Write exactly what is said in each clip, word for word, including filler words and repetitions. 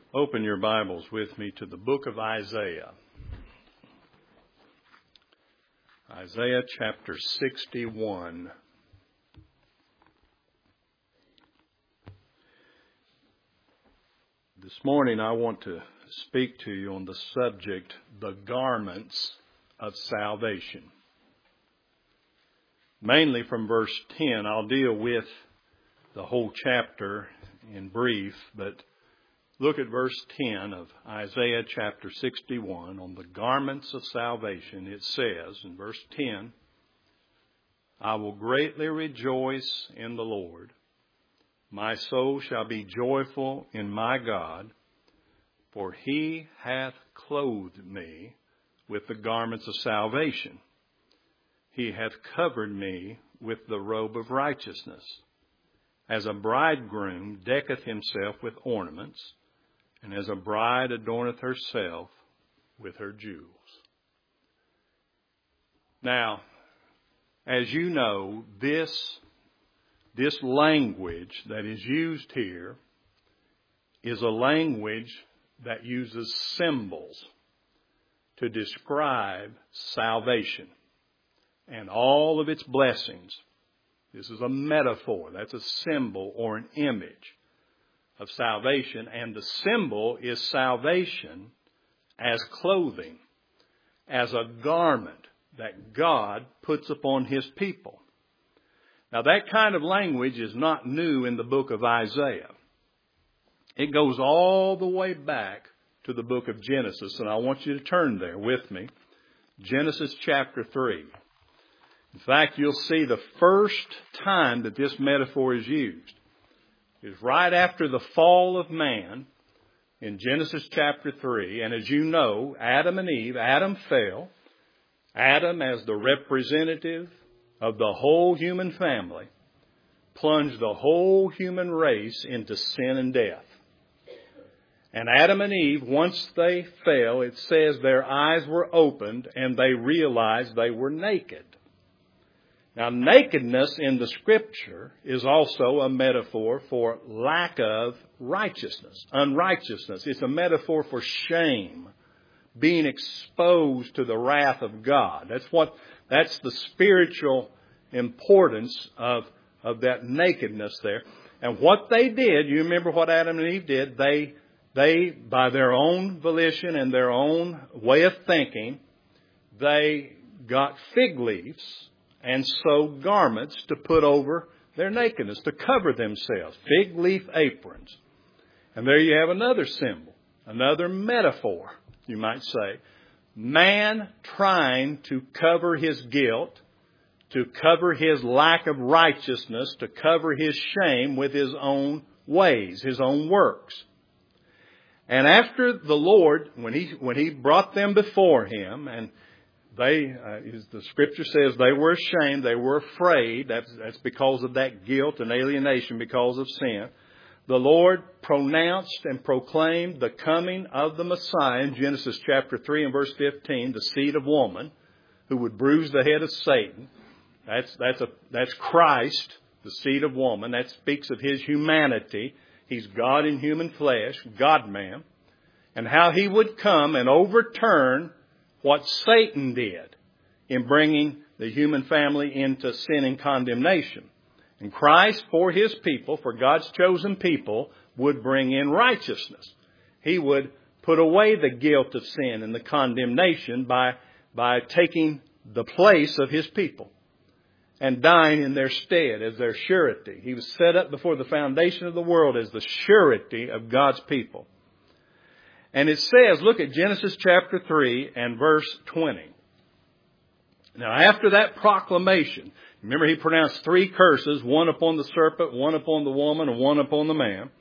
Open your Bibles with me to the book of Isaiah. Isaiah chapter sixty-one. This morning I want to speak to you on the subject, the garments of salvation. Mainly from verse ten. I'll deal with the whole chapter in brief, but look at verse ten of Isaiah chapter sixty-one on the garments of salvation. It says in verse ten, I will greatly rejoice in the Lord. My soul shall be joyful in my God, for he hath clothed me with the garments of salvation. He hath covered me with the robe of righteousness, as a bridegroom decketh himself with ornaments, and as a bride adorneth herself with her jewels. Now, as you know, this, this language that is used here is a language that uses symbols to describe salvation and all of its blessings. This is a metaphor. That's a symbol or an image of salvation, and the symbol is salvation as clothing, as a garment that God puts upon His people. Now that kind of language is not new in the book of Isaiah. It goes all the way back to the book of Genesis, and I want you to turn there with me. Genesis chapter three. In fact, you'll see the first time that this metaphor is used is right after the fall of man in Genesis chapter three. And as you know, Adam and Eve, Adam fell. Adam, as the representative of the whole human family, plunged the whole human race into sin and death. And Adam and Eve, once they fell, it says their eyes were opened and they realized they were naked. Now, nakedness in the Scripture is also a metaphor for lack of righteousness, unrighteousness. It's a metaphor for shame, being exposed to the wrath of God. That's what, that's the spiritual importance of, of that nakedness there. And what they did, you remember what Adam and Eve did, they, they, by their own volition and their own way of thinking, they got fig leaves and sewed garments to put over their nakedness, to cover themselves. Fig leaf aprons. And there you have another symbol, another metaphor, you might say. Man trying to cover his guilt, to cover his lack of righteousness, to cover his shame with his own ways, his own works. And after the Lord, when he, when he brought them before Him, and They, uh, the Scripture says they were ashamed, they were afraid. That's, that's because of that guilt and alienation because of sin. The Lord pronounced and proclaimed the coming of the Messiah in Genesis chapter three and verse fifteen, the seed of woman, who would bruise the head of Satan. That's, that's, a, that's Christ, the seed of woman. That speaks of His humanity. He's God in human flesh, God-man. And how He would come and overturn what Satan did in bringing the human family into sin and condemnation. And Christ, for His people, for God's chosen people, would bring in righteousness. He would put away the guilt of sin and the condemnation by, by taking the place of His people and dying in their stead as their surety. He was set up before the foundation of the world as the surety of God's people. And it says, look at Genesis chapter three and verse twenty. Now, after that proclamation, remember He pronounced three curses, one upon the serpent, one upon the woman, and one upon the man.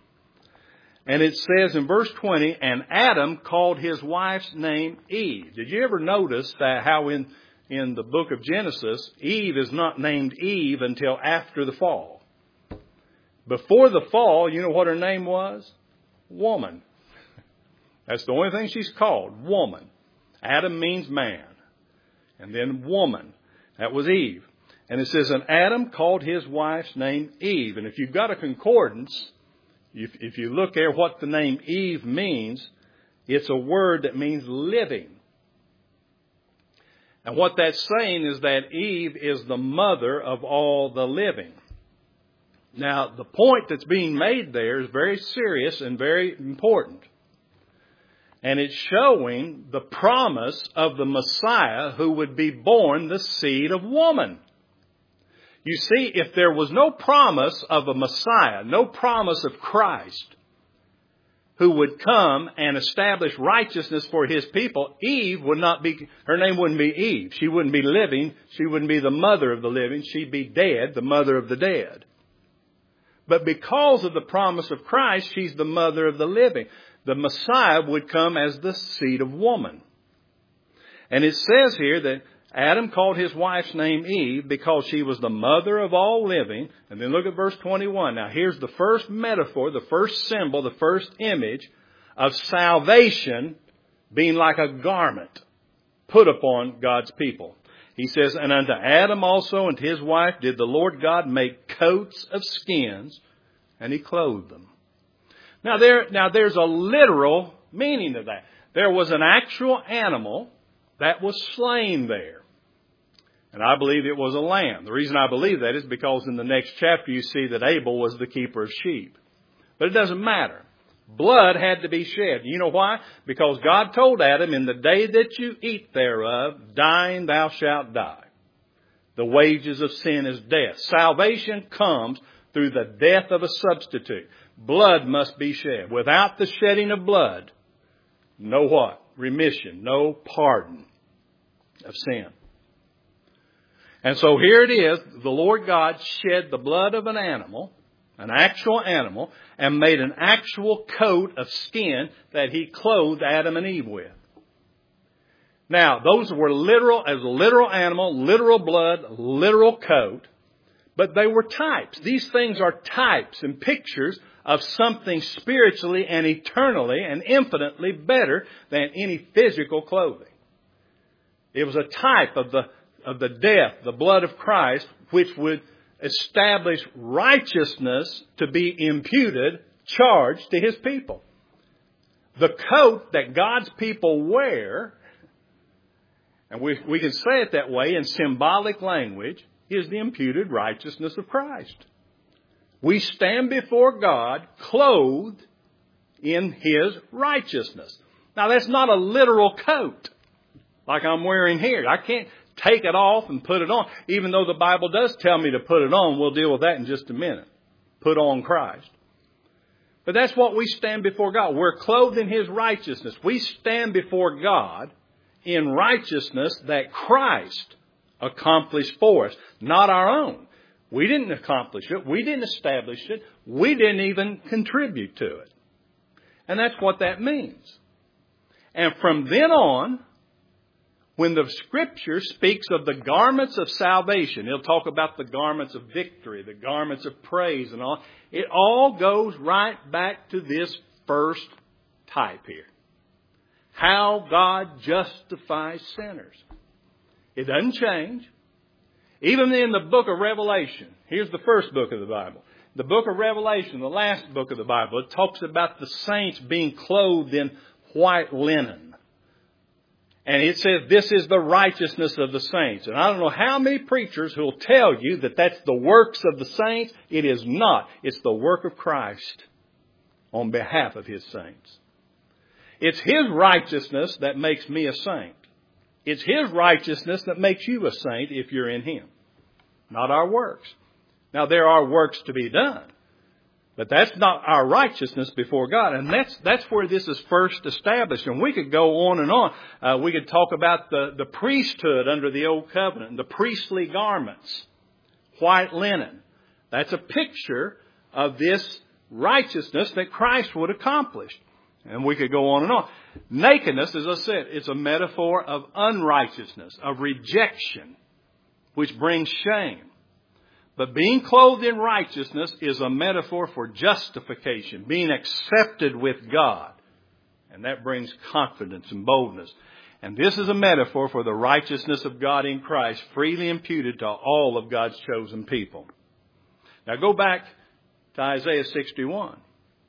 And it says in verse twenty, and Adam called his wife's name Eve. Did you ever notice that how in, in the book of Genesis, Eve is not named Eve until after the fall? Before the fall, you know what her name was? Woman. That's the only thing she's called, woman. Adam means man. And then woman. That was Eve. And it says, and Adam called his wife's name Eve. And if you've got a concordance, If, if you look at what the name Eve means, it's a word that means living. And what that's saying is that Eve is the mother of all the living. Now, the point that's being made there is very serious and very important. And it's showing the promise of the Messiah who would be born the seed of woman. You see, if there was no promise of a Messiah, no promise of Christ, who would come and establish righteousness for his people, Eve would not be, her name wouldn't be Eve. She wouldn't be living. She wouldn't be the mother of the living. She'd be dead, the mother of the dead. But because of the promise of Christ, she's the mother of the living. The Messiah would come as the seed of woman. And it says here that Adam called his wife's name Eve because she was the mother of all living. And then look at verse twenty-one. Now here's the first metaphor, the first symbol, the first image of salvation being like a garment put upon God's people. He says, and unto Adam also and to his wife did the Lord God make coats of skins, and he clothed them. Now there, now there's a literal meaning to that. There was an actual animal that was slain there. And I believe it was a lamb. The reason I believe that is because in the next chapter you see that Abel was the keeper of sheep. But it doesn't matter. Blood had to be shed. You know why? Because God told Adam, in the day that you eat thereof, dying thou shalt die. The wages of sin is death. Salvation comes through the death of a substitute. Blood must be shed. Without the shedding of blood, no what? Remission, no pardon of sin. And so here it is, the Lord God shed the blood of an animal, an actual animal, and made an actual coat of skin that he clothed Adam and Eve with. Now, those were literal, as a literal animal, literal blood, literal coat, but they were types. These things are types and pictures of something spiritually and eternally and infinitely better than any physical clothing. It was a type of the of the death, the blood of Christ, which would establish righteousness to be imputed, charged to his people. The coat that God's people wear, and we, we can say it that way in symbolic language, is the imputed righteousness of Christ. We stand before God clothed in his righteousness. Now that's not a literal coat like I'm wearing here. I can't take it off and put it on. Even though the Bible does tell me to put it on, we'll deal with that in just a minute. Put on Christ. But that's what we stand before God. We're clothed in his righteousness. We stand before God in righteousness that Christ accomplished for us, not our own. We didn't accomplish it. We didn't establish it. We didn't even contribute to it. And that's what that means. And from then on, when the Scripture speaks of the garments of salvation, it'll talk about the garments of victory, the garments of praise and all. It all goes right back to this first type here. How God justifies sinners. It doesn't change. Even in the book of Revelation, here's the first book of the Bible. The book of Revelation, the last book of the Bible, it talks about the saints being clothed in white linen. And it says this is the righteousness of the saints. And I don't know how many preachers who will tell you that that's the works of the saints. It is not. It's the work of Christ on behalf of his saints. It's his righteousness that makes me a saint. It's his righteousness that makes you a saint if you're in him. Not our works. Now there are works to be done. But that's not our righteousness before God. And that's that's where this is first established. And we could go on and on. Uh, we could talk about the, the priesthood under the Old Covenant, the priestly garments, white linen. That's a picture of this righteousness that Christ would accomplish. And we could go on and on. Nakedness, as I said, it's a metaphor of unrighteousness, of rejection, which brings shame. But being clothed in righteousness is a metaphor for justification, being accepted with God. And that brings confidence and boldness. And this is a metaphor for the righteousness of God in Christ, freely imputed to all of God's chosen people. Now go back to Isaiah sixty-one.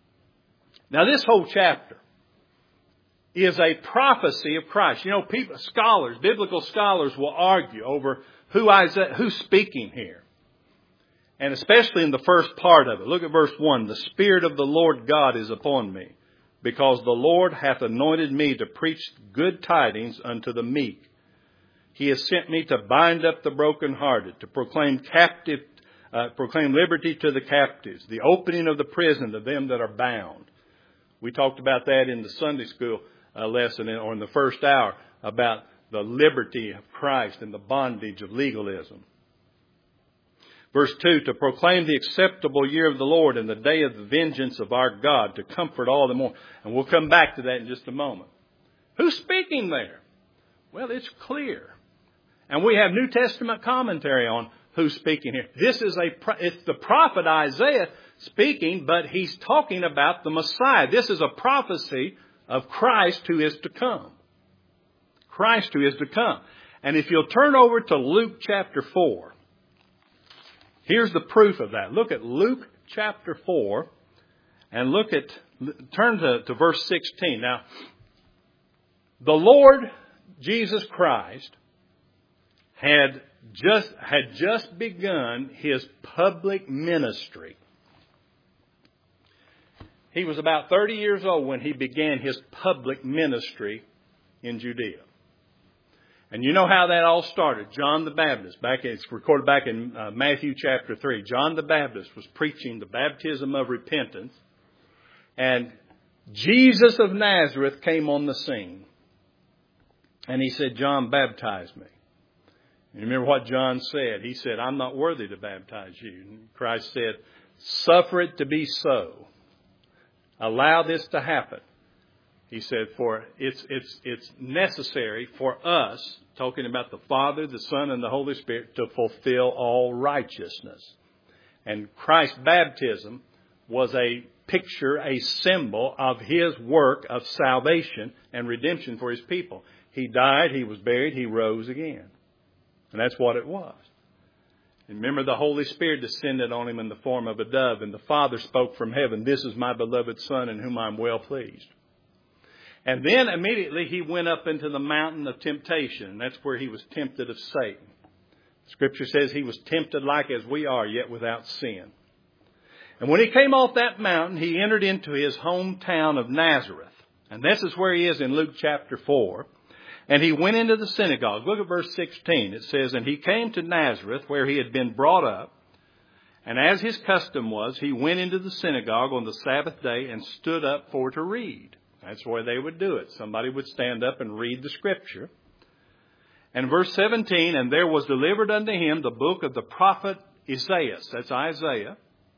Now this whole chapter is a prophecy of Christ. You know, people, scholars, biblical scholars will argue over who Isaiah, who's speaking here. And especially in the first part of it. Look at verse one. The Spirit of the Lord God is upon me, because the Lord hath anointed me to preach good tidings unto the meek. He has sent me to bind up the brokenhearted, to proclaim captive, uh, proclaim liberty to the captives, the opening of the prison to them that are bound. We talked about that in the Sunday school uh, lesson, or in the first hour, about the liberty of Christ and the bondage of legalism. Verse two, to proclaim the acceptable year of the Lord and the day of the vengeance of our God, to comfort all the more. And we'll come back to that in just a moment. Who's speaking there? Well, it's clear. And we have New Testament commentary on who's speaking here. This is a, it's the prophet Isaiah speaking, but he's talking about the Messiah. This is a prophecy of Christ who is to come. Christ who is to come. And if you'll turn over to Luke chapter four, here's the proof of that. Look at Luke chapter four and look at, turn to, to verse sixteen. Now, the Lord Jesus Christ had just, had just begun his public ministry. He was about thirty years old when he began his public ministry in Judea. And you know how that all started. John the Baptist, back it's recorded back in uh, Matthew chapter three. John the Baptist was preaching the baptism of repentance. And Jesus of Nazareth came on the scene. And he said, John, baptize me. And remember what John said. He said, I'm not worthy to baptize you. And Christ said, suffer it to be so. Allow this to happen. He said, for it's, it's, it's necessary for us, talking about the Father, the Son, and the Holy Spirit, to fulfill all righteousness. And Christ's baptism was a picture, a symbol of his work of salvation and redemption for his people. He died, he was buried, he rose again. And that's what it was. And remember, the Holy Spirit descended on him in the form of a dove, and the Father spoke from heaven, this is my beloved Son in whom I am well pleased. And then immediately he went up into the mountain of temptation. That's where he was tempted of Satan. Scripture says he was tempted like as we are, yet without sin. And when he came off that mountain, he entered into his hometown of Nazareth. And this is where he is in Luke chapter four. And he went into the synagogue. Look at verse sixteen. It says, and he came to Nazareth where he had been brought up. And as his custom was, he went into the synagogue on the Sabbath day and stood up for to read. That's the way they would do it. Somebody would stand up and read the scripture. And verse seventeen, and there was delivered unto him the book of the prophet Isaiah. That's Isaiah.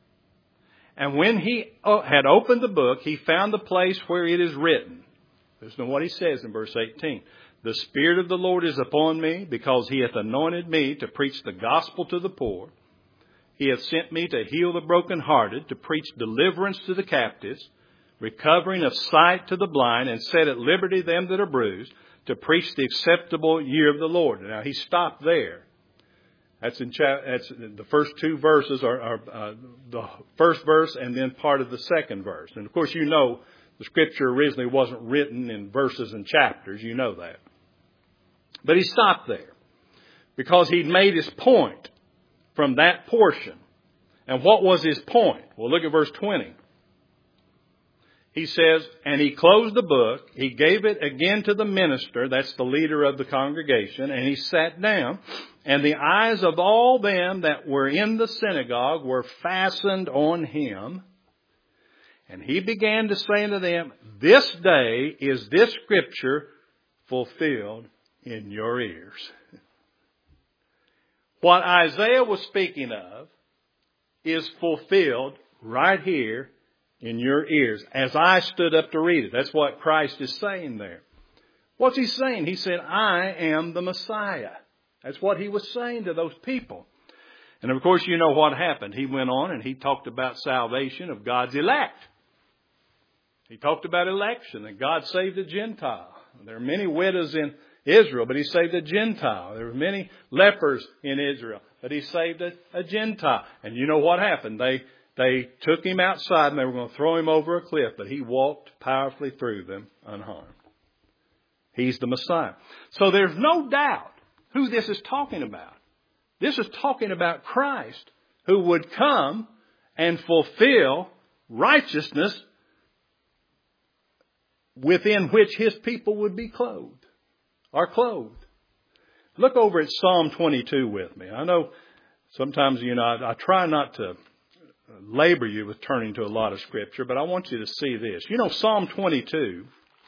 And when he had opened the book, he found the place where it is written. Listen to what he says in verse eighteen. The Spirit of the Lord is upon me, because he hath anointed me to preach the gospel to the poor. He hath sent me to heal the brokenhearted, to preach deliverance to the captives, recovering of sight to the blind, and set at liberty them that are bruised, to preach the acceptable year of the Lord. Now, he stopped there. That's in cha- that's the first two verses are, are uh, the first verse and then part of the second verse. And of course, you know the scripture originally wasn't written in verses and chapters. You know that. But he stopped there because he'd made his point from that portion. And what was his point? Well, look at verse twenty. He says, and he closed the book. He gave it again to the minister. That's the leader of the congregation. And he sat down. And the eyes of all them that were in the synagogue were fastened on him. And he began to say unto them, this day is this scripture fulfilled in your ears. What Isaiah was speaking of is fulfilled right here in your ears as I stood up to read it. That's what Christ is saying there. What's he saying? He said, I am the Messiah. That's what he was saying to those people. And of course, you know what happened. He went on and he talked about salvation of God's elect. He talked about election, that God saved a Gentile. There are many widows in Israel, but he saved a Gentile. There were many lepers in Israel, but he saved a, a Gentile. And you know what happened? They They took him outside and they were going to throw him over a cliff, but he walked powerfully through them unharmed. He's the Messiah. So there's no doubt who this is talking about. This is talking about Christ, who would come and fulfill righteousness within which his people would be clothed, are clothed. Look over at Psalm twenty-two with me. I know sometimes, you know, I, I try not to labor you with turning to a lot of Scripture, but I want you to see this. You know, Psalm twenty-two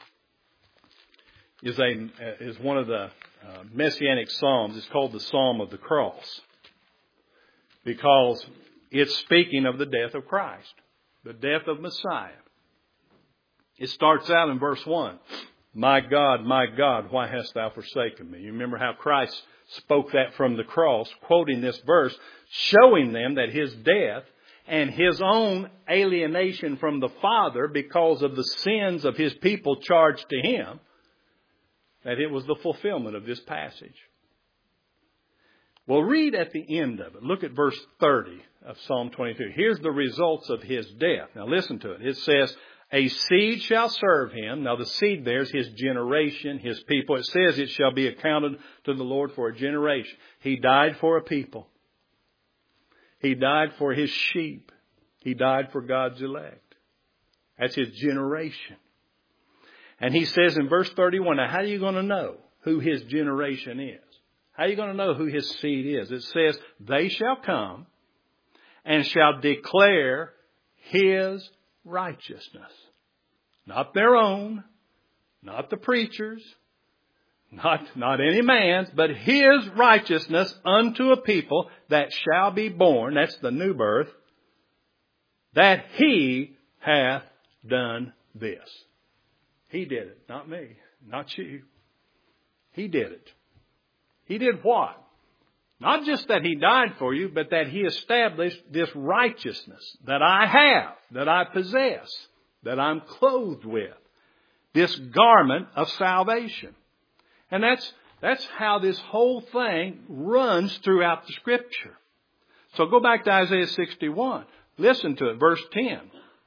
is a is one of the uh, Messianic Psalms. It's called the Psalm of the Cross because it's speaking of the death of Christ, the death of Messiah. It starts out in verse one. My God, my God, why hast thou forsaken me? You remember how Christ spoke that from the cross, quoting this verse, showing them that his death and his own alienation from the Father because of the sins of his people charged to him, that it was the fulfillment of this passage. Well, read at the end of it. Look at verse thirty of Psalm twenty-two. Here's the results of his death. Now listen to it. It says, a seed shall serve him. Now the seed there is his generation, his people. It says it shall be accounted to the Lord for a generation. He died for a people. He died for his sheep. He died for God's elect. That's his generation. And he says in verse thirty-one, now how are you going to know who his generation is? How are you going to know who his seed is? It says, they shall come and shall declare his righteousness. Not their own, not the preachers, not, not any man's, but his righteousness unto a people that shall be born, that's the new birth, that he hath done this. He did it, not me, not you. He did it. He did what? Not just that he died for you, but that he established this righteousness that I have, that I possess, that I'm clothed with. This garment of salvation. And that's, that's how this whole thing runs throughout the Scripture. So go back to Isaiah sixty-one. Listen to it, verse ten.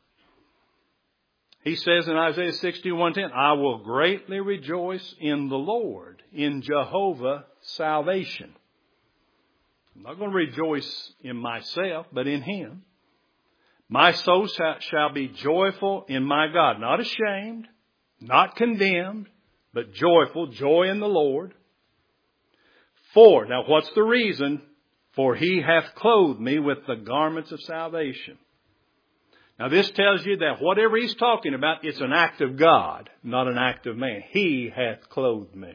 He says in Isaiah sixty-one ten, I will greatly rejoice in the Lord, in Jehovah salvation. I'm not going to rejoice in myself, but in him. My soul shall be joyful in my God, not ashamed, not condemned, but joyful, joy in the Lord. For, now what's the reason? For he hath clothed me with the garments of salvation. Now this tells you that whatever he's talking about, it's an act of God, not an act of man. He hath clothed me.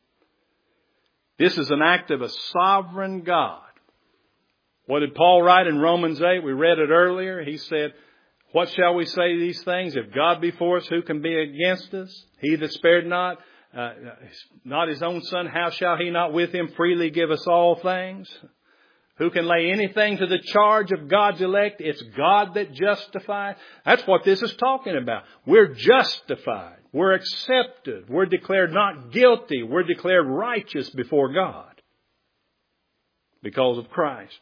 This is an act of a sovereign God. What did Paul write in Romans eight? We read it earlier. He said, what shall we say to these things? If God be for us, who can be against us? He that spared not, uh, not his own son, how shall he not with him freely give us all things? Who can lay anything to the charge of God's elect? It's God that justifies. That's what this is talking about. We're justified. We're accepted. We're declared not guilty. We're declared righteous before God because of Christ.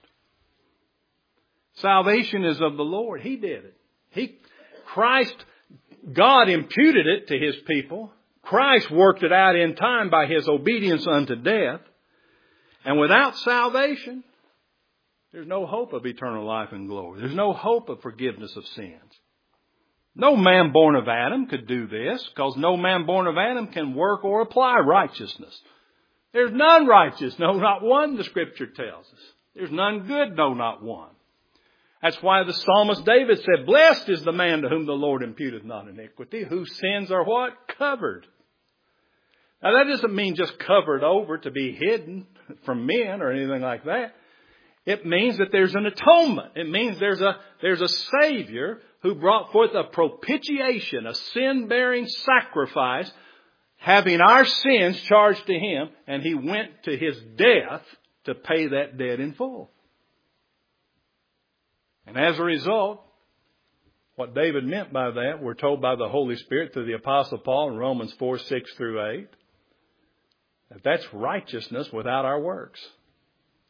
Salvation is of the Lord. He did it. He, Christ, God imputed it to his people. Christ worked it out in time by his obedience unto death. And without salvation, there's no hope of eternal life and glory. There's no hope of forgiveness of sins. No man born of Adam could do this, because no man born of Adam can work or apply righteousness. There's none righteous, no, not one, the Scripture tells us. There's none good, no, not one. That's why the psalmist David said, blessed is the man to whom the Lord imputeth not iniquity, whose sins are what? Covered. Now that doesn't mean just covered over to be hidden from men or anything like that. It means that there's an atonement. It means there's a, there's a Savior who brought forth a propitiation, a sin-bearing sacrifice, having our sins charged to him, and he went to his death to pay that debt in full. And as a result, what David meant by that, we're told by the Holy Spirit through the Apostle Paul in Romans four, six through eight, that that's righteousness without our works.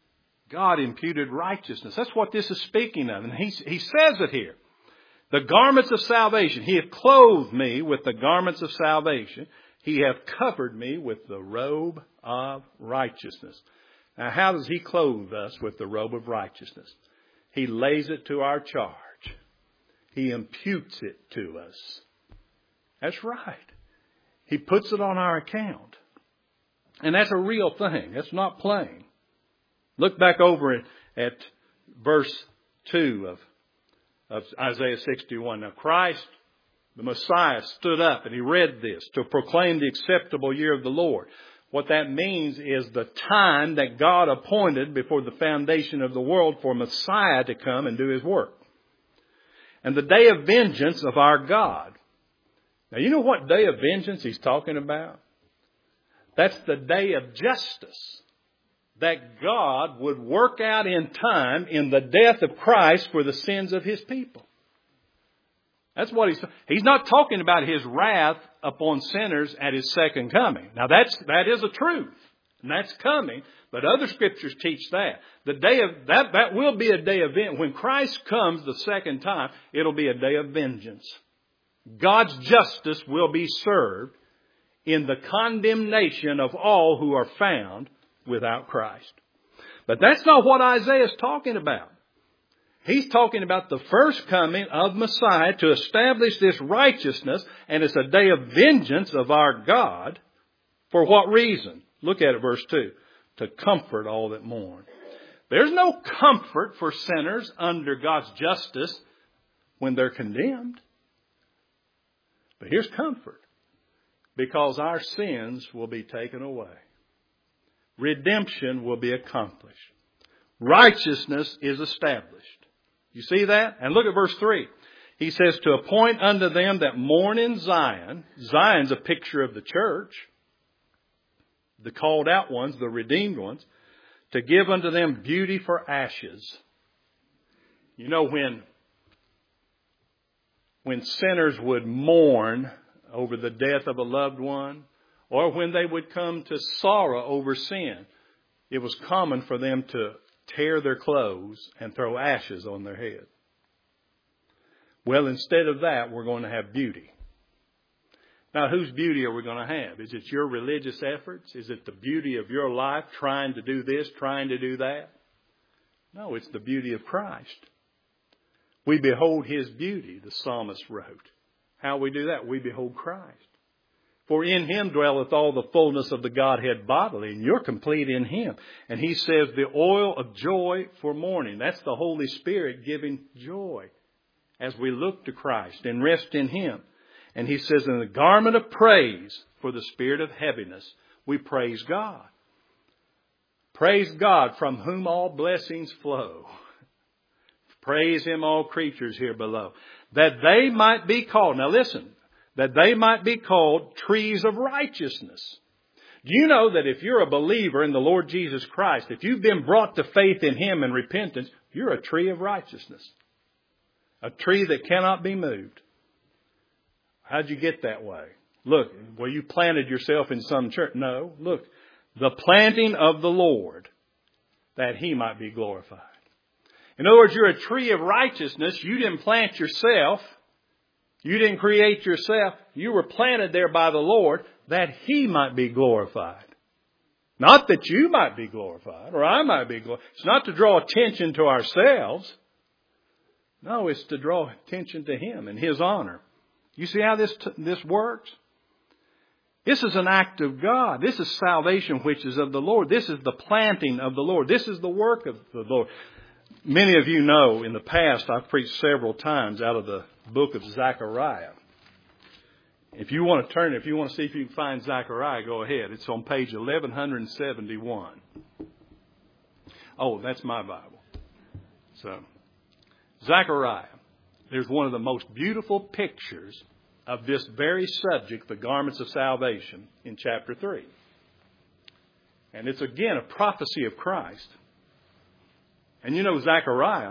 God imputed righteousness. That's what this is speaking of. And he, he says it here. The garments of salvation. He hath clothed me with the garments of salvation. He hath covered me with the robe of righteousness. Now, how does He clothe us with the robe of righteousness? He lays it to our charge. He imputes it to us. That's right. He puts it on our account. And that's a real thing. That's not playing. Look back over at, at verse two of, of Isaiah sixty-one. Now Christ, the Messiah, stood up and He read this to proclaim the acceptable year of the Lord. What that means is the time that God appointed before the foundation of the world for Messiah to come and do His work. And the day of vengeance of our God. Now, you know what day of vengeance He's talking about? That's the day of justice that God would work out in time in the death of Christ for the sins of His people. That's what He's, He's not talking about His wrath upon sinners at His second coming. Now that's, that is a truth. And that's coming. But other scriptures teach that. The day of, that, that will be a day of vengeance. When Christ comes the second time, it'll be a day of vengeance. God's justice will be served in the condemnation of all who are found without Christ. But that's not what Isaiah is talking about. He's talking about the first coming of Messiah to establish this righteousness, and it's a day of vengeance of our God. For what reason? Look at it, verse two. To comfort all that mourn. There's no comfort for sinners under God's justice when they're condemned. But here's comfort. Because our sins will be taken away. Redemption will be accomplished. Righteousness is established. You see that? And look at verse three. He says, to appoint unto them that mourn in Zion. Zion's a picture of the church. The called out ones, the redeemed ones. To give unto them beauty for ashes. You know, when, when sinners would mourn over the death of a loved one, or when they would come to sorrow over sin, it was common for them to tear their clothes and throw ashes on their head. Well, instead of that, we're going to have beauty. Now, whose beauty are we going to have? Is it your religious efforts? Is it the beauty of your life trying to do this, trying to do that? No, it's the beauty of Christ. We behold His beauty, the psalmist wrote. How we do that? We behold Christ. For in Him dwelleth all the fullness of the Godhead bodily, and you're complete in Him. And He says the oil of joy for mourning. That's the Holy Spirit giving joy as we look to Christ and rest in Him. And He says in the garment of praise for the spirit of heaviness, we praise God. Praise God from whom all blessings flow. Praise Him, all creatures here below. That they might be called, now listen, that they might be called trees of righteousness. Do you know that if you're a believer in the Lord Jesus Christ, if you've been brought to faith in Him and repentance, you're a tree of righteousness. A tree that cannot be moved. How'd you get that way? Look, well, you planted yourself in some church. No, look, the planting of the Lord, that He might be glorified. In other words, you're a tree of righteousness. You didn't plant yourself. You didn't create yourself. You were planted there by the Lord that He might be glorified. Not that you might be glorified or I might be glorified. It's not to draw attention to ourselves. No, it's to draw attention to Him and His honor. You see how this this works? This is an act of God. This is salvation which is of the Lord. This is the planting of the Lord. This is the work of the Lord. Many of you know in the past I've preached several times out of the book of Zechariah. If you want to turn, if you want to see if you can find Zechariah, go ahead. It's on page eleven seventy-one. Oh, that's my Bible. So, Zechariah. There's one of the most beautiful pictures of this very subject, the garments of salvation, in chapter three. And it's again a prophecy of Christ. And you know, Zechariah,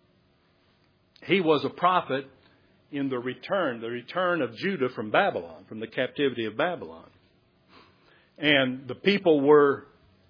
he was a prophet in the return, the return of Judah from Babylon, from the captivity of Babylon. And the people were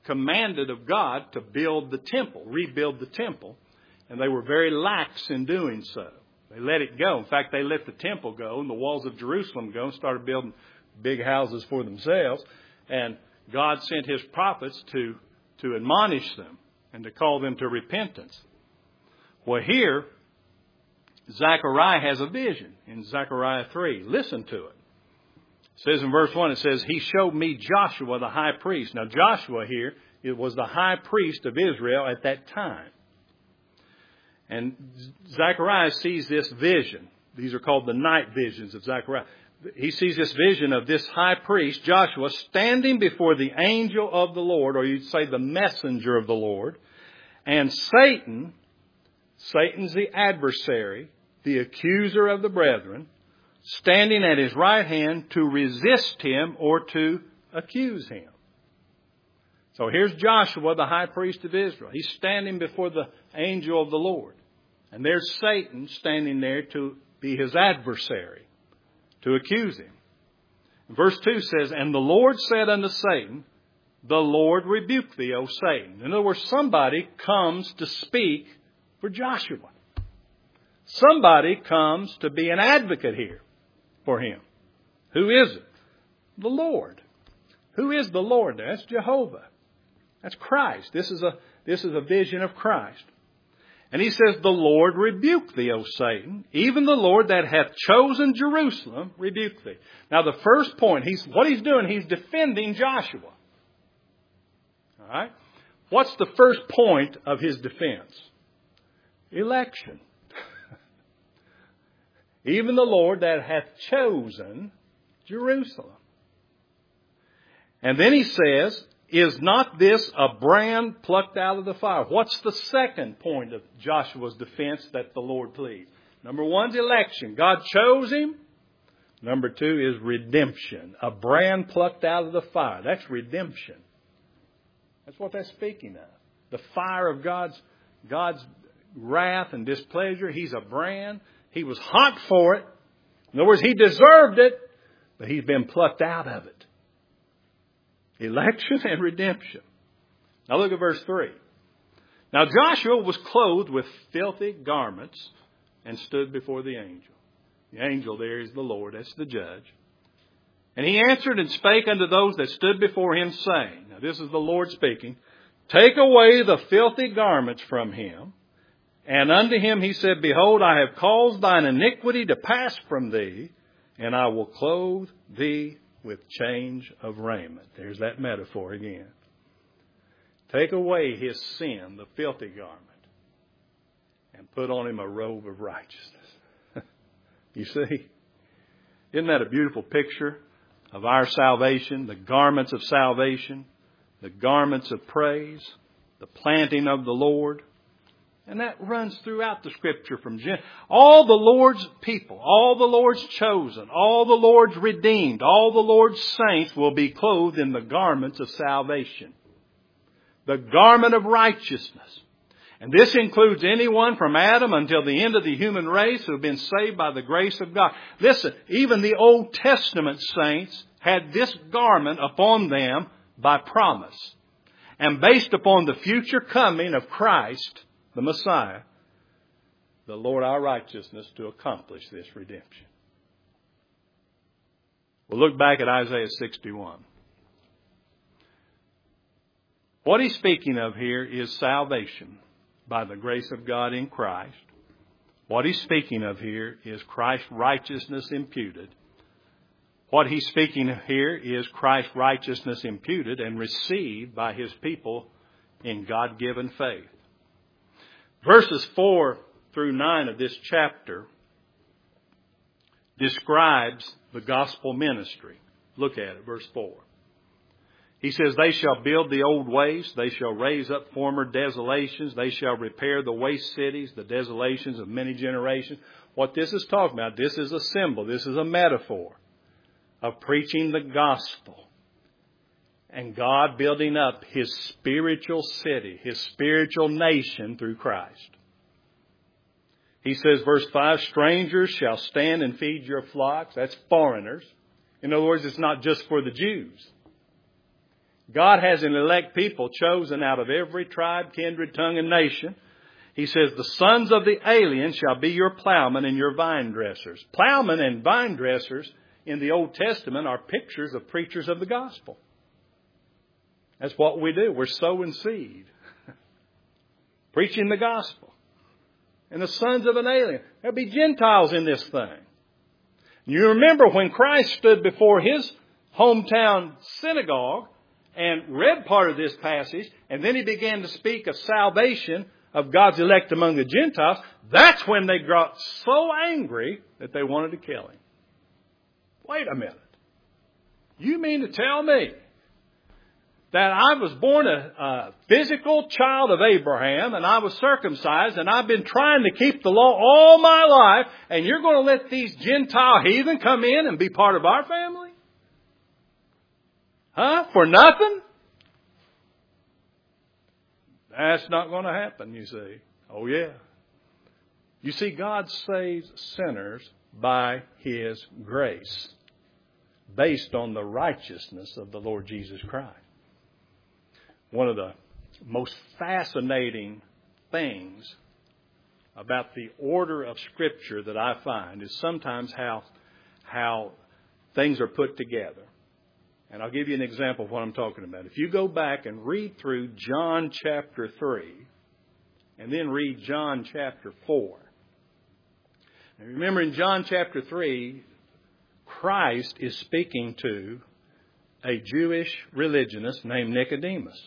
commanded of God to build the temple, rebuild the temple. And they were very lax in doing so. They let it go. In fact, they let the temple go and the walls of Jerusalem go and started building big houses for themselves. And God sent His prophets to, to admonish them and to call them to repentance. Well, here, Zechariah has a vision in Zechariah three. Listen to it. It says in verse one, it says, He showed me Joshua the high priest. Now, Joshua here, it was the high priest of Israel at that time. And Zechariah sees this vision. These are called the night visions of Zechariah. He sees this vision of this high priest, Joshua, standing before the angel of the Lord, or you'd say the messenger of the Lord. And Satan, Satan's the adversary, the accuser of the brethren, standing at his right hand to resist him or to accuse him. So here's Joshua, the high priest of Israel. He's standing before the angel of the Lord. And there's Satan standing there to be his adversary, to accuse him. Verse two says, And the Lord said unto Satan, The Lord rebuke thee, O Satan. In other words, somebody comes to speak for Joshua. Somebody comes to be an advocate here for him. Who is it? The Lord. Who is the Lord? That's Jehovah. That's Christ. This is a, this is a vision of Christ. And he says, The Lord rebuke thee, O Satan. Even the Lord that hath chosen Jerusalem rebuke thee. Now the first point, he's, what he's doing, he's defending Joshua. All right? What's the first point of his defense? Election. Even the Lord that hath chosen Jerusalem. And then he says, Is not this a brand plucked out of the fire? What's the second point of Joshua's defense that the Lord pleads? Number one's election. God chose him. Number two is redemption. A brand plucked out of the fire. That's redemption. That's what that's speaking of. The fire of God's, God's wrath and displeasure. He's a brand. He was hot for it. In other words, he deserved it, but he's been plucked out of it. Election and redemption. Now look at verse three. Now Joshua was clothed with filthy garments and stood before the angel. The angel there is the Lord. That's the judge. And he answered and spake unto those that stood before him, saying, Now this is the Lord speaking, Take away the filthy garments from him. And unto him he said, Behold, I have caused thine iniquity to pass from thee, and I will clothe thee with change of raiment. There's that metaphor again. Take away his sin, the filthy garment, and put on him a robe of righteousness. You see? Isn't that a beautiful picture of our salvation, the garments of salvation, the garments of praise, the planting of the Lord? And that runs throughout the Scripture from Gen- all the Lord's people, all the Lord's chosen, all the Lord's redeemed, all the Lord's saints will be clothed in the garments of salvation. The garment of righteousness. And this includes anyone from Adam until the end of the human race who have been saved by the grace of God. Listen, even the Old Testament saints had this garment upon them by promise. And based upon the future coming of Christ, the Messiah, the Lord our righteousness, to accomplish this redemption. We'll look back at Isaiah sixty-one. What he's speaking of here is salvation by the grace of God in Christ. What he's speaking of here is Christ's righteousness imputed. What he's speaking of here is Christ's righteousness imputed and received by his people in God-given faith. Verses four through nine of this chapter describes the gospel ministry. Look at it, verse four. He says, They shall build the old ways, they shall raise up former desolations, they shall repair the waste cities, the desolations of many generations. What this is talking about, this is a symbol, this is a metaphor of preaching the gospel. And God building up his spiritual city, his spiritual nation through Christ. He says, verse five, Strangers shall stand and feed your flocks. That's foreigners. In other words, it's not just for the Jews. God has an elect people chosen out of every tribe, kindred, tongue, and nation. He says, the sons of the alien shall be your plowmen and your vine dressers. Plowmen and vine dressers in the Old Testament are pictures of preachers of the gospel. That's what we do. We're sowing seed. Preaching the gospel. And the sons of an alien. There'll be Gentiles in this thing. You remember when Christ stood before his hometown synagogue and read part of this passage, and then he began to speak of salvation of God's elect among the Gentiles. That's when they got so angry that they wanted to kill him. Wait a minute. You mean to tell me that I was born a, a physical child of Abraham and I was circumcised and I've been trying to keep the law all my life, and you're going to let these Gentile heathen come in and be part of our family? Huh? For nothing? That's not going to happen, you see. Oh, yeah. You see, God saves sinners by His grace, based on the righteousness of the Lord Jesus Christ. One of the most fascinating things about the order of Scripture that I find is sometimes how, how things are put together. And I'll give you an example of what I'm talking about. If you go back and read through John chapter three, and then read John chapter four. Now remember, in John chapter three, Christ is speaking to a Jewish religionist named Nicodemus.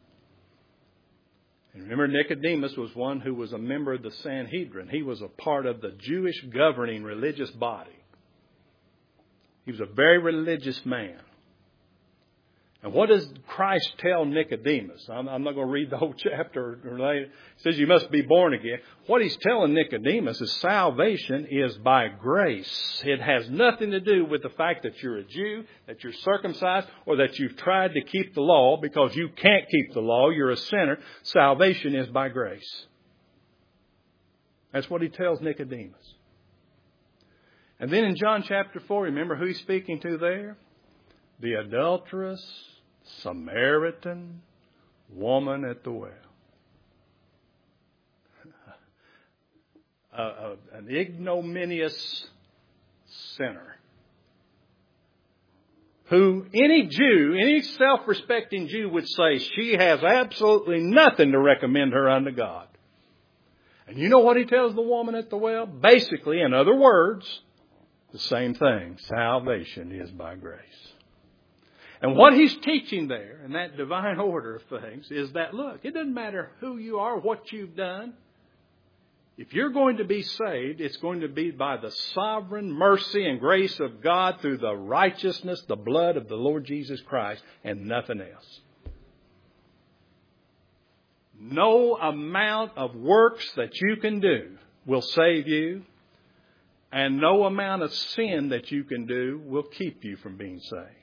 And remember, Nicodemus was one who was a member of the Sanhedrin. He was a part of the Jewish governing religious body. He was a very religious man. And what does Christ tell Nicodemus? I'm, I'm not going to read the whole chapter. He says you must be born again. What he's telling Nicodemus is salvation is by grace. It has nothing to do with the fact that you're a Jew, that you're circumcised, or that you've tried to keep the law, because you can't keep the law. You're a sinner. Salvation is by grace. That's what he tells Nicodemus. And then in John chapter four, remember who he's speaking to there? The adulterous Samaritan woman at the well. Uh, uh, an ignominious sinner. Who any Jew, any self-respecting Jew would say she has absolutely nothing to recommend her unto God. And you know what he tells the woman at the well? Basically, in other words, the same thing. Salvation is by grace. And what he's teaching there in that divine order of things is that, look, it doesn't matter who you are, what you've done. If you're going to be saved, it's going to be by the sovereign mercy and grace of God through the righteousness, the blood of the Lord Jesus Christ, and nothing else. No amount of works that you can do will save you, and no amount of sin that you can do will keep you from being saved.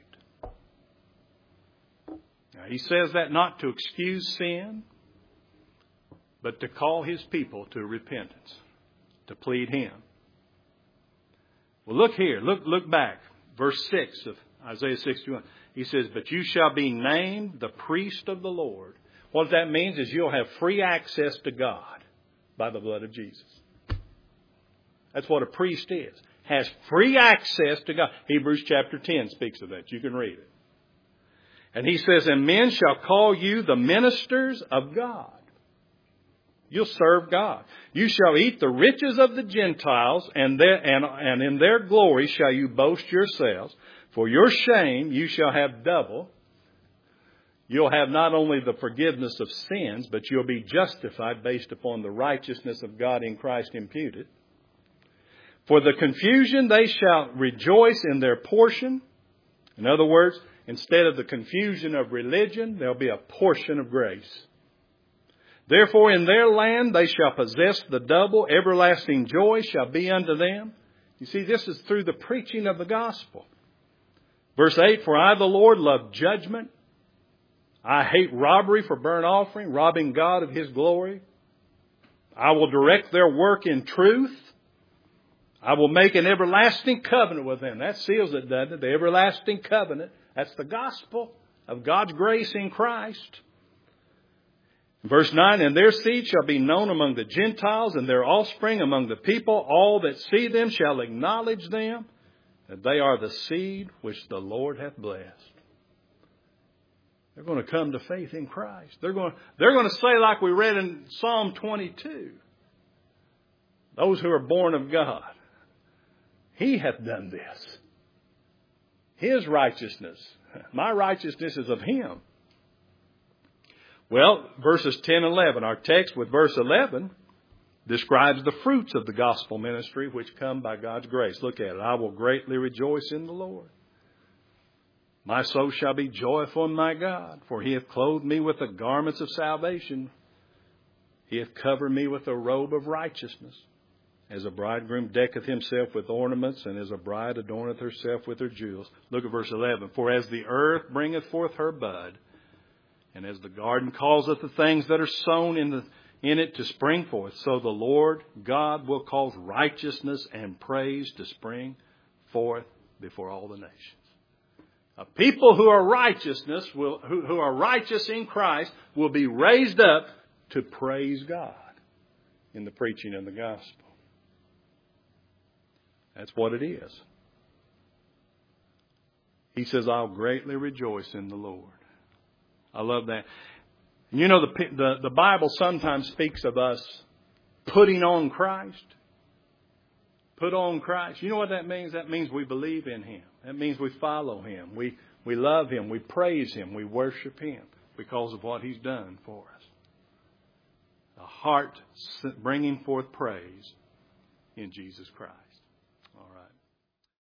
Now, he says that not to excuse sin, but to call his people to repentance, to plead him. Well, look here. Look, look back. Verse six of Isaiah sixty-one. He says, but you shall be named the priest of the Lord. What that means is you'll have free access to God by the blood of Jesus. That's what a priest is. Has free access to God. Hebrews chapter ten speaks of that. You can read it. And he says, and men shall call you the ministers of God. You'll serve God. You shall eat the riches of the Gentiles, and, their, and, and in their glory shall you boast yourselves. For your shame you shall have double. You'll have not only the forgiveness of sins, but you'll be justified based upon the righteousness of God in Christ imputed. For the confusion they shall rejoice in their portion. In other words, instead of the confusion of religion, there'll be a portion of grace. Therefore in their land they shall possess the double. Everlasting joy shall be unto them. You see, this is through the preaching of the gospel. Verse eight, for I the Lord love judgment. I hate robbery for burnt offering, robbing God of his glory. I will direct their work in truth. I will make an everlasting covenant with them. That seals it, doesn't it? The everlasting covenant. That's the gospel. of God's grace in Christ. Verse nine, and their seed shall be known among the Gentiles, and their offspring among the people. All that see them shall acknowledge them, that they are the seed which the Lord hath blessed. They're going to come to faith in Christ. They're going, they're going to say, like we read in Psalm twenty-two, those who are born of God, He hath done this. His righteousness. My righteousness is of Him. Well, verses ten and eleven. Our text with verse eleven describes the fruits of the gospel ministry which come by God's grace. Look at it. I will greatly rejoice in the Lord. My soul shall be joyful in my God, for He hath clothed me with the garments of salvation. He hath covered me with a robe of righteousness. As a bridegroom decketh himself with ornaments, and as a bride adorneth herself with her jewels. Look at verse eleven. For as the earth bringeth forth her bud, and as the garden causeth the things that are sown in, the, in it to spring forth, so the Lord God will cause righteousness and praise to spring forth before all the nations. A people who are righteousness will, who, who are righteous in Christ will be raised up to praise God in the preaching of the gospel. That's what it is. He says, I'll greatly rejoice in the Lord. I love that. You know, the, the, the Bible sometimes speaks of us putting on Christ. Put on Christ. You know what that means? That means we believe in Him. That means we follow Him. We, we love Him. We praise Him. We worship Him because of what He's done for us. A heart bringing forth praise in Jesus Christ.